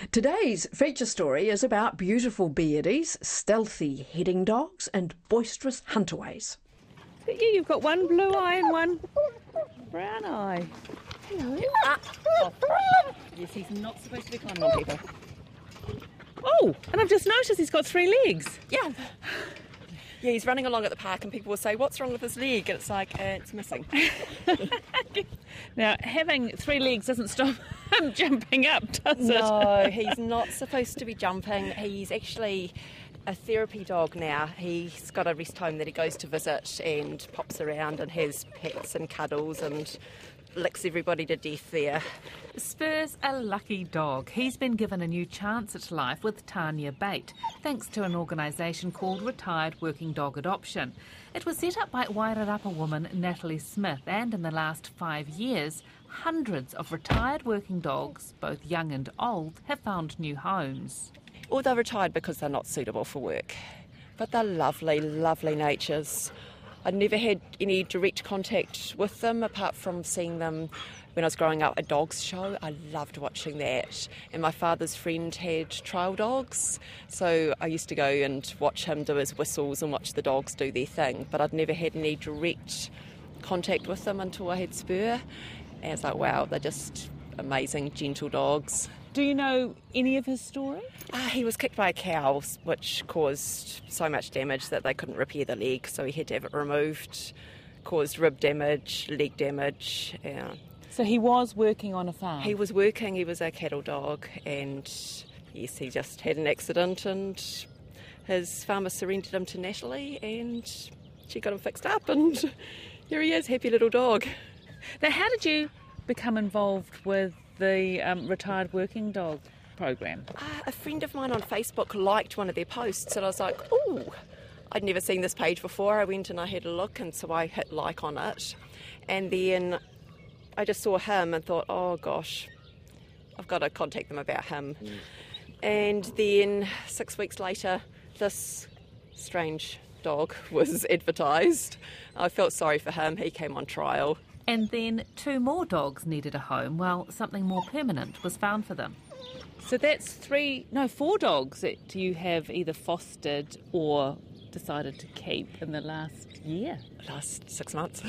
Today's feature story is about beautiful beardies, stealthy heading dogs and boisterous hunterways. You've got one blue eye and one brown eye. Yes, he's not supposed to be climbing on people. Oh, and I've just noticed he's got 3 legs. Yeah. Yeah, he's running along at the park and people will say, what's wrong with his leg? And it's like, it's missing. Now, having 3 legs doesn't stop him jumping up, does it? No, he's not supposed to be jumping. He's actually a therapy dog now. He's got a rest home that he goes to visit and pops around and has pets and cuddles and licks everybody to death there. Spur's a lucky dog. He's been given a new chance at life with Tanya Bate, thanks to an organisation called Retired Working Dog Adoption. It was set up by Wairarapa woman Natalie Smith, and in the last 5 years, hundreds of retired working dogs, both young and old, have found new homes. Or they're retired because they're not suitable for work. But they're lovely, lovely natures. I'd never had any direct contact with them apart from seeing them when I was growing up, a dogs show. I loved watching that. And my father's friend had trial dogs, so I used to go and watch him do his whistles and watch the dogs do their thing. But I'd never had any direct contact with them until I had Spur. And it's like, wow, they're just amazing, gentle dogs. Do you know any of his story? He was kicked by a cow, which caused so much damage that they couldn't repair the leg, so he had to have it removed. Caused rib damage, leg damage. Yeah. So he was working on a farm? He was working, he was a cattle dog, and yes, he just had an accident and his farmer surrendered him to Natalie and she got him fixed up and here he is, happy little dog. Now, how did you become involved with the Retired Working Dog program? A friend of mine on Facebook liked one of their posts and I was like, ooh, I'd never seen this page before. I went and I had a look and so I hit like on it. And then I just saw him and thought, oh gosh, I've got to contact them about him. And then 6 weeks later, this strange dog was advertised. I felt sorry for him. He came on trial. And then 2 more dogs needed a home while something more permanent was found for them. So that's 4 dogs that you have either fostered or decided to keep in the last year? Last 6 months.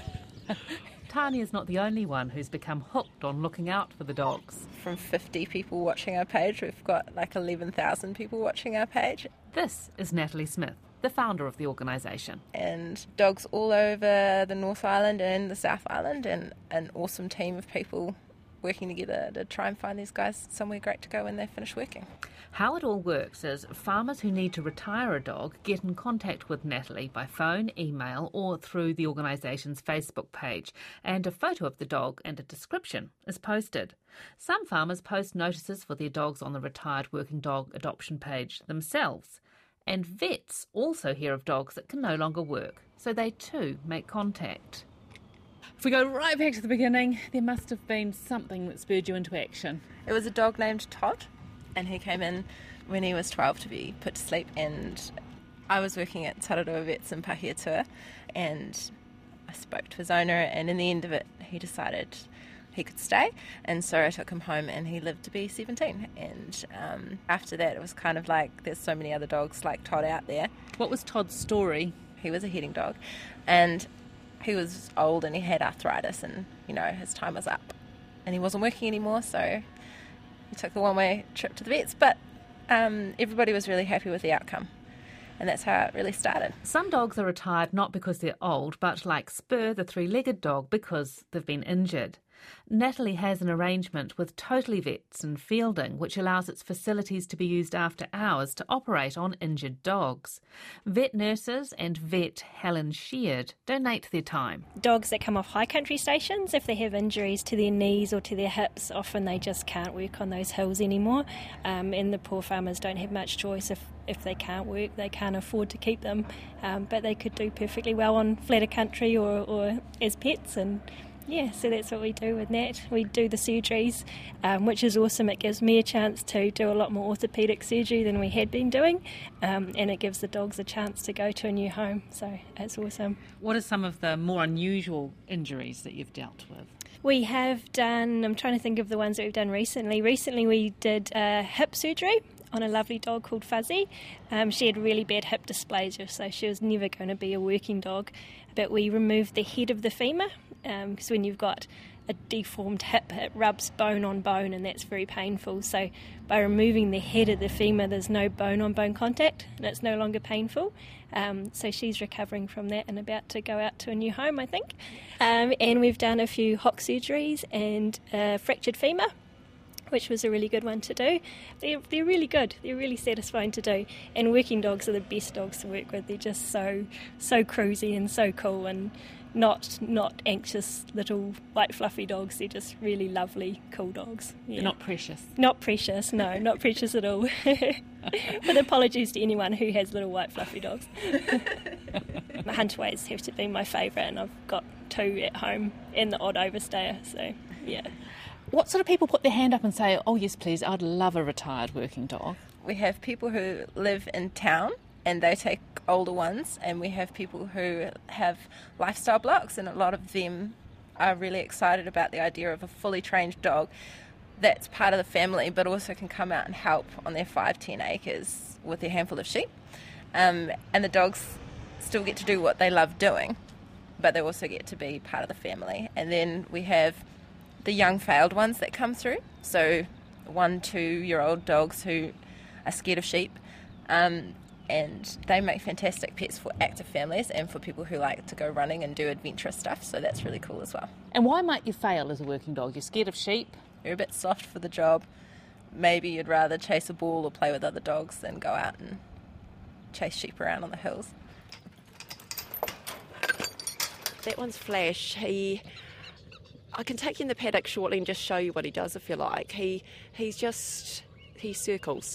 Tanya's not the only one who's become hooked on looking out for the dogs. From 50 people watching our page, we've got like 11,000 people watching our page. This is Natalie Smith, the founder of the organisation. And dogs all over the North Island and the South Island, and an awesome team of people working together to try and find these guys somewhere great to go when they finish working. How it all works is farmers who need to retire a dog get in contact with Natalie by phone, email or through the organisation's Facebook page, and a photo of the dog and a description is posted. Some farmers post notices for their dogs on the Retired Working Dog Adoption page themselves. And vets also hear of dogs that can no longer work, so they too make contact. If we go right back to the beginning, there must have been something that spurred you into action. It was a dog named Todd, and he came in when he was 12 to be put to sleep, and I was working at Tararoa Vets in Pahiatua, and I spoke to his owner, and in the end of it he decided he could stay, and so I took him home and he lived to be 17. And after that it was kind of like there's so many other dogs like Todd out there. What was Todd's story? He was a heading dog and he was old and he had arthritis, and you know his time was up and he wasn't working anymore, so he took the one-way trip to the vets. But everybody was really happy with the outcome, and that's how it really started. Some dogs are retired not because they're old, but like Spur, the 3-legged dog, because they've been injured. Natalie has an arrangement with Totally Vets in Fielding, which allows its facilities to be used after hours to operate on injured dogs. Vet nurses and vet Helen Sheard donate their time. Dogs that come off high country stations, if they have injuries to their knees or to their hips, often they just can't work on those hills anymore, and the poor farmers don't have much choice. If they can't work, they can't afford to keep them, but they could do perfectly well on flatter country or as pets. And yeah, so that's what we do with Nat. We do the surgeries, which is awesome. It gives me a chance to do a lot more orthopaedic surgery than we had been doing, and it gives the dogs a chance to go to a new home, so it's awesome. What are some of the more unusual injuries that you've dealt with? We have done, I'm trying to think of the ones that we've done recently. Recently we did hip surgery on a lovely dog called Fuzzy. She had really bad hip dysplasia, so she was never going to be a working dog. But we removed the head of the femur, because when you've got a deformed hip, it rubs bone on bone, and that's very painful. So by removing the head of the femur, there's no bone-on-bone contact, and it's no longer painful. So she's recovering from that and about to go out to a new home, I think. And we've done a few hock surgeries and fractured femur, which was a really good one to do. They're really good. They're really satisfying to do. And working dogs are the best dogs to work with. They're just so cruisy and so cool, and not anxious little white fluffy dogs. They're just really lovely, cool dogs. Yeah. They're not precious. Not precious, no, not precious at all. But apologies to anyone who has little white fluffy dogs. Hunterways have to be my favourite, and I've got 2 at home and the odd overstayer, so yeah. What sort of people put their hand up and say, oh yes please, I'd love a retired working dog? We have people who live in town and they take older ones, and we have people who have lifestyle blocks, and a lot of them are really excited about the idea of a fully trained dog that's part of the family but also can come out and help on their 5-10 acres with their handful of sheep. And the dogs still get to do what they love doing, but they also get to be part of the family. And then we have the young failed ones that come through, so 1-2-year-old dogs who are scared of sheep, and they make fantastic pets for active families and for people who like to go running and do adventurous stuff, so that's really cool as well. And why might you fail as a working dog? You're scared of sheep? You're a bit soft for the job. Maybe you'd rather chase a ball or play with other dogs than go out and chase sheep around on the hills. That one's Flash. I can take you in the paddock shortly and just show you what he does if you like. He circles.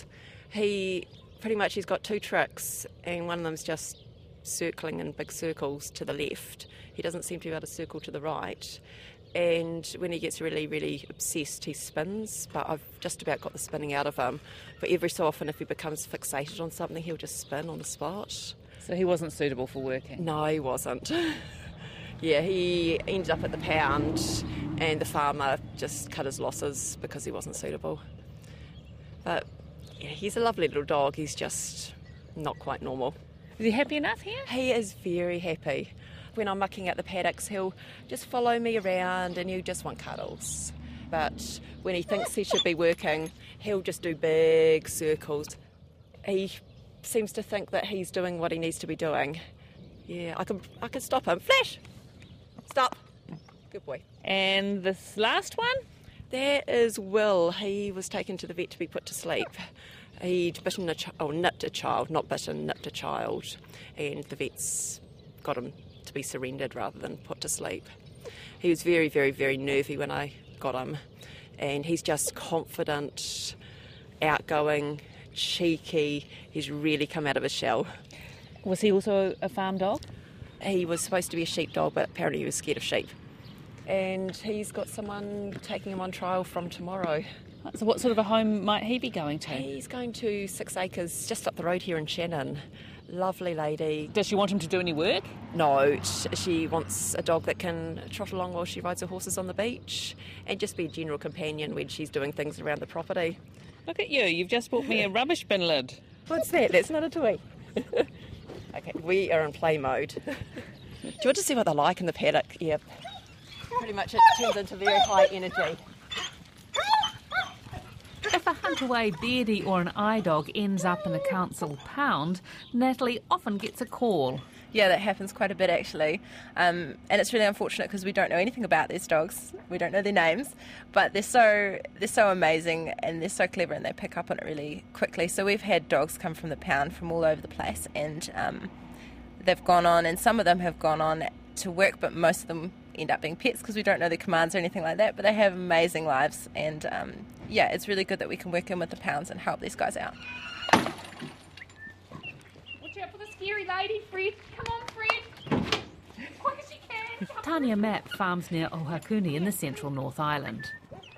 He's got 2 tricks, and one of them's just circling in big circles to the left. He doesn't seem to be able to circle to the right. And when he gets really, really obsessed, he spins, but I've just about got the spinning out of him. But every so often, if he becomes fixated on something, he'll just spin on the spot. So he wasn't suitable for working? No, he wasn't. Yeah, he ended up at the pound, and the farmer just cut his losses because he wasn't suitable. But yeah, he's a lovely little dog. He's just not quite normal. Is he happy enough here? He is very happy. When I'm mucking at the paddocks, he'll just follow me around and he'll just want cuddles. But when he thinks he should be working, he'll just do big circles. He seems to think that he's doing what he needs to be doing. Yeah, I can stop him. Flash! Stop. Good boy. And this last one? That is Will. He was taken to the vet to be put to sleep. He'd nipped a child, not bitten, nipped a child, and the vets got him to be surrendered rather than put to sleep. He was very, very, very nervy when I got him, and he's just confident, outgoing, cheeky. He's really come out of his shell. Was he also a farm dog? He was supposed to be a sheep dog, but apparently he was scared of sheep. And he's got someone taking him on trial from tomorrow. So what sort of a home might he be going to? He's going to 6 acres just up the road here in Shannon. Lovely lady. Does she want him to do any work? No, she wants a dog that can trot along while she rides her horses on the beach and just be a general companion when she's doing things around the property. Look at you, you've just bought me a rubbish bin lid. What's that? That's not a toy. Okay, we are in play mode. Do you want to see what they're like in the paddock? Yep. Pretty much it turns into very high energy. If a Hunterway beardie or an eye dog ends up in a council pound, Natalie often gets a call. Yeah, that happens quite a bit actually, and it's really unfortunate because we don't know anything about these dogs. We don't know their names, but they're so amazing and they're so clever and they pick up on it really quickly. So we've had dogs come from the pound from all over the place, and they've gone on, and some of them have gone on to work, but most of them end up being pets because we don't know their commands or anything like that. But they have amazing lives, and yeah, it's really good that we can work in with the pounds and help these guys out. Watch out for the scary lady, Fred. Come on, Fred. Quick as you can. Tanya Mapp farms near Ohakuni in the central North Island.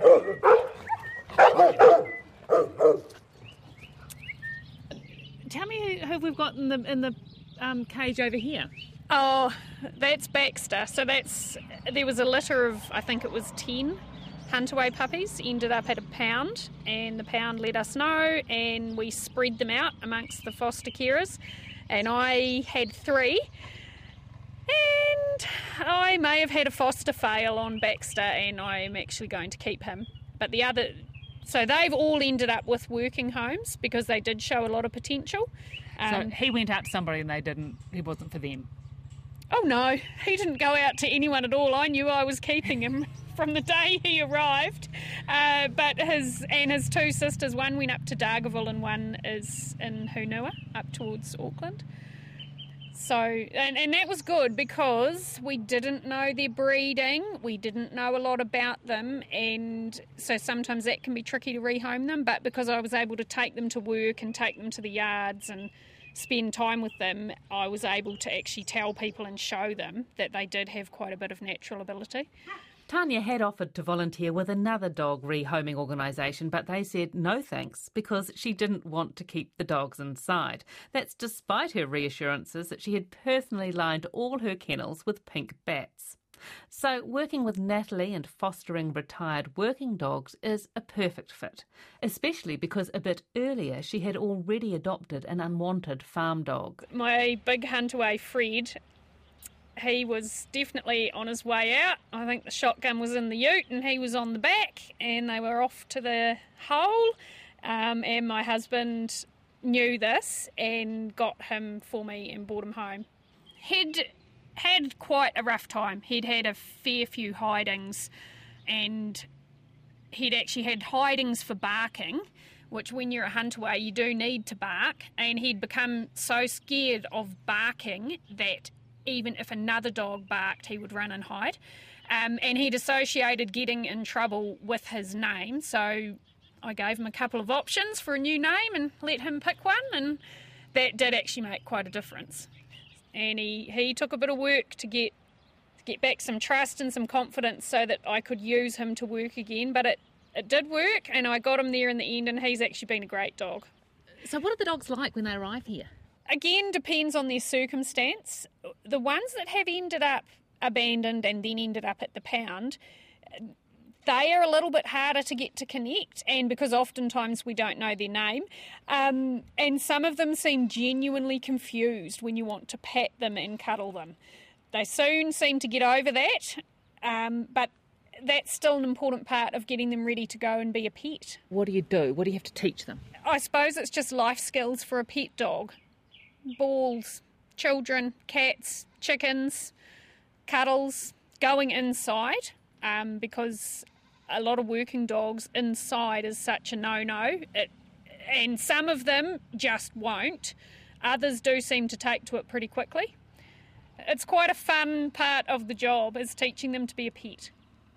Tell me who we've got in the cage over here. Oh, that's Baxter. So that's there was a litter of, I think it was 10 Huntaway puppies, ended up at a pound, and the pound let us know, and we spread them out amongst the foster carers, and I had 3, and I may have had a foster fail on Baxter, and I'm actually going to keep him. But so they've all ended up with working homes because they did show a lot of potential. So he went out to somebody and he wasn't for them? Oh no, he didn't go out to anyone at all. I knew I was keeping him from the day he arrived. But his 2 sisters, one went up to Dargaville and one is in Hunua, up towards Auckland. So, and that was good because we didn't know their breeding, we didn't know a lot about them, and so sometimes that can be tricky to rehome them, but because I was able to take them to work and take them to the yards and spend time with them, I was able to actually tell people and show them that they did have quite a bit of natural ability. Tanya had offered to volunteer with another dog rehoming organisation, but they said no thanks because she didn't want to keep the dogs inside. That's despite her reassurances that she had personally lined all her kennels with pink bats. So working with Natalie and fostering retired working dogs is a perfect fit, especially because a bit earlier she had already adopted an unwanted farm dog. My big Huntaway Fred, he was definitely on his way out. I think the shotgun was in the ute and he was on the back, and they were off to the hole, and my husband knew this and got him for me and brought him home. He'd had quite a rough time. He'd had a fair few hidings, and he'd actually had hidings for barking, which when you're a Huntaway you do need to bark, and he'd become so scared of barking that even if another dog barked, he would run and hide. And he'd associated getting in trouble with his name, so I gave him a couple of options for a new name and let him pick one, and that did actually make quite a difference. And he took a bit of work to get back some trust and some confidence so that I could use him to work again, but it did work, and I got him there in the end, and he's actually been a great dog. So what are the dogs like when they arrive here? Again, depends on their circumstance. The ones that have ended up abandoned and then ended up at the pound, they are a little bit harder to get to connect, and because oftentimes we don't know their name. And some of them seem genuinely confused when you want to pat them and cuddle them. They soon seem to get over that, but that's still an important part of getting them ready to go and be a pet. What do you do? What do you have to teach them? I suppose it's just life skills for a pet dog. Balls, children, cats, chickens, cuddles, going inside, because a lot of working dogs inside is such a no-no, and some of them just won't. Others do seem to take to it pretty quickly. It's quite a fun part of the job, is teaching them to be a pet.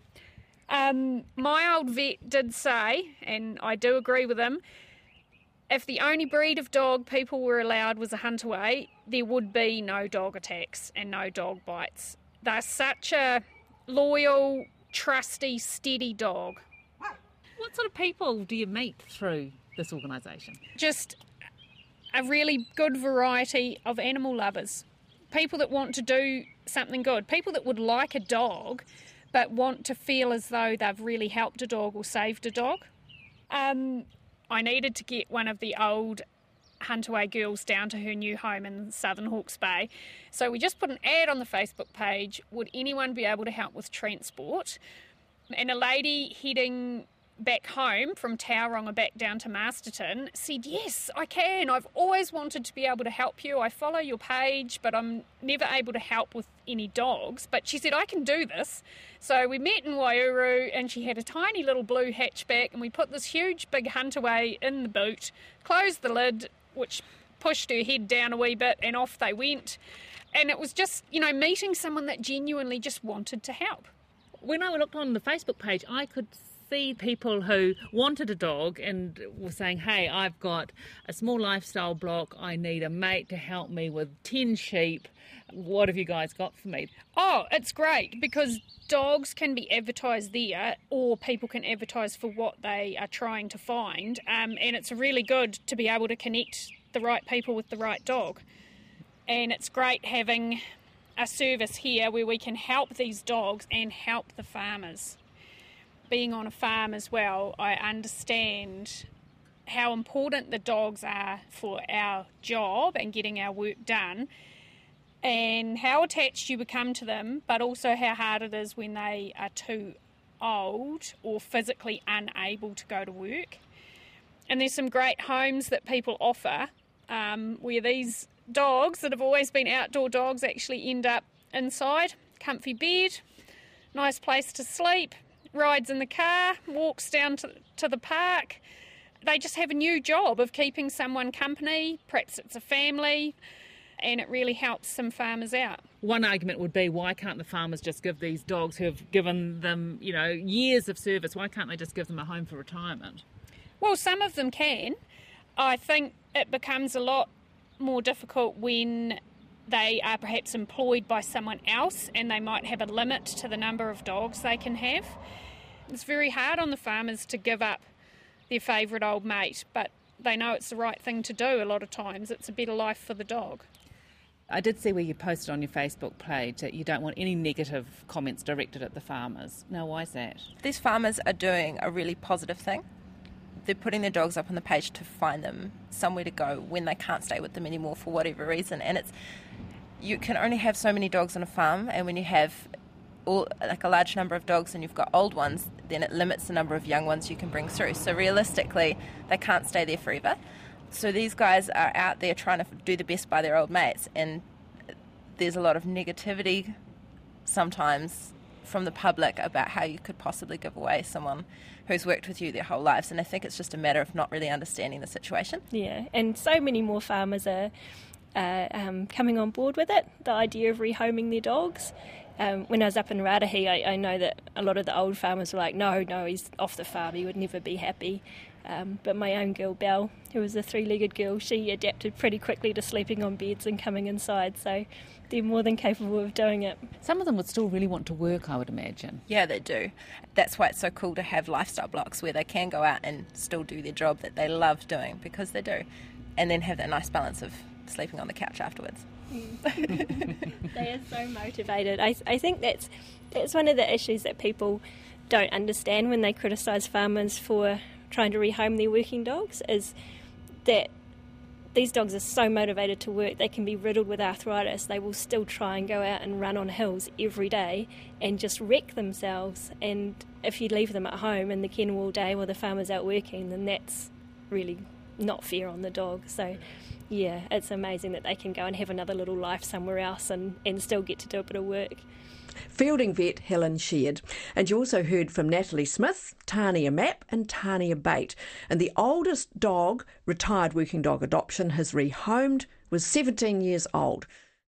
My old vet did say, and I do agree with him, if the only breed of dog people were allowed was a Huntaway, there would be no dog attacks and no dog bites. They're such a loyal, trusty, steady dog. What sort of people do you meet through this organisation? Just a really good variety of animal lovers. People that want to do something good. People that would like a dog but want to feel as though they've really helped a dog or saved a dog. I needed to get one of the old Huntaway girls down to her new home in Southern Hawke's Bay. So we just put an ad on the Facebook page, would anyone be able to help with transport? And a lady heading back home from Tauranga back down to Masterton said, yes, I can. I've always wanted to be able to help you. I follow your page, but I'm never able to help with any dogs. But she said, I can do this. So we met in Waiouru, and she had a tiny little blue hatchback, and we put this huge big Huntaway in the boot, closed the lid, which pushed her head down a wee bit, and off they went. And it was just, meeting someone that genuinely just wanted to help. When I looked on the Facebook page, I could see people who wanted a dog and were saying, hey, I've got a small lifestyle block, I need a mate to help me with 10 sheep. What have you guys got for me? Oh, it's great because dogs can be advertised there, or people can advertise for what they are trying to find, and it's really good to be able to connect the right people with the right dog. And it's great having a service here where we can help these dogs and help the farmers. Being on a farm as well, I understand how important the dogs are for our job and getting our work done, and how attached you become to them, but also how hard it is when they are too old or physically unable to go to work. And there's some great homes that people offer where these dogs that have always been outdoor dogs actually end up inside. Comfy bed, nice place to sleep, rides in the car, walks down to the park. They just have a new job of keeping someone company. Perhaps it's a family, and it really helps some farmers out. One argument would be, why can't the farmers just give these dogs who have given them, years of service, why can't they just give them a home for retirement? Well, some of them can. I think it becomes a lot more difficult when they are perhaps employed by someone else and they might have a limit to the number of dogs they can have. It's very hard on the farmers to give up their favourite old mate, but they know it's the right thing to do a lot of times. It's a better life for the dog. I did see where you posted on your Facebook page that you don't want any negative comments directed at the farmers. Now, why is that? These farmers are doing a really positive thing. They're putting their dogs up on the page to find them somewhere to go when they can't stay with them anymore for whatever reason. And you can only have so many dogs on a farm, and when you have a large number of dogs and you've got old ones, then it limits the number of young ones you can bring through. So realistically, they can't stay there forever. So these guys are out there trying to do the best by their old mates, and there's a lot of negativity sometimes from the public about how you could possibly give away someone who's worked with you their whole lives. And I think it's just a matter of not really understanding the situation. Yeah, and so many more farmers are coming on board with it, the idea of rehoming their dogs. When I was up in Rarahi, I know that a lot of the old farmers were like, no, he's off the farm, he would never be happy. But my own girl, Belle, who was a three-legged girl, she adapted pretty quickly to sleeping on beds and coming inside, so they're more than capable of doing it. Some of them would still really want to work, I would imagine. Yeah, they do. That's why it's so cool to have lifestyle blocks where they can go out and still do their job that they love doing, because they do, and then have that nice balance of sleeping on the couch afterwards. They are so motivated. I think that's one of the issues that people don't understand when they criticise farmers for trying to rehome their working dogs, is that these dogs are so motivated to work. They can be riddled with arthritis. They will still try and go out and run on hills every day and just wreck themselves. And if you leave them at home in the kennel all day while the farmer's out working, then that's really not fair on the dog. So yeah, it's amazing that they can go and have another little life somewhere else and still get to do a bit of work. Fielding vet Helen Sheard. And you also heard from Natalie Smith, Tania Mapp and Tania Bate. And the oldest dog, retired working dog adoption, has rehomed, was 17 years old.